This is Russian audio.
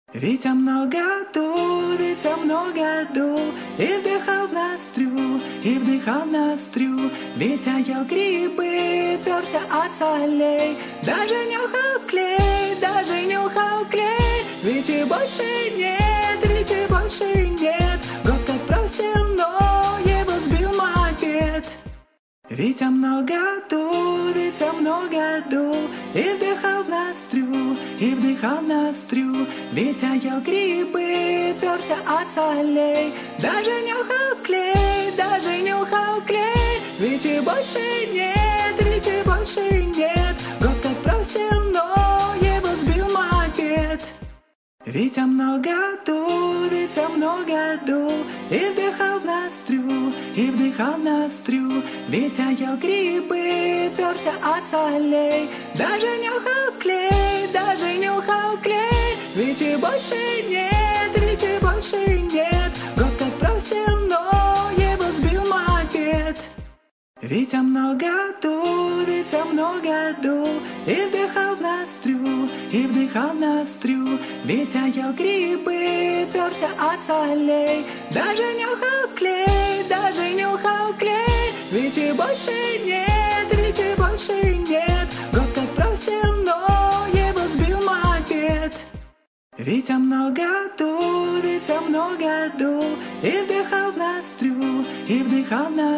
Ветер много дул, и вдыхал в ноздрю, и вдыхал в ноздрю. Ветер ел грибы, перся от солей, даже нюхал клей, Ведь и больше нет, год как просил, но его сбил мопед. Ветер много дул, и вдыхал в ноздрю, и вдыхал в ноздрю. Ветер ел грибы, перся от солей, даже нюхал клей, Ведь и больше нет, год как просил, но его сбил мопед. Ветер много дул, и вдыхал в ноздрю, и вдыхал в ноздрю. Ветер ел грибы, перся от солей, даже нюхал клей, Ведь и больше нет, год как просил, но его сбил мопед. Ветер много дул, и вдыхал в ноздрю, и вдыхал в ноздрю. Ветер ел грибы, перся от солей, даже нюхал клей, Ведь и больше нет, год как просил, но его сбил мопед. Ветер много дул, и вдыхал в ноздрю, и вдыхал в ноздрю.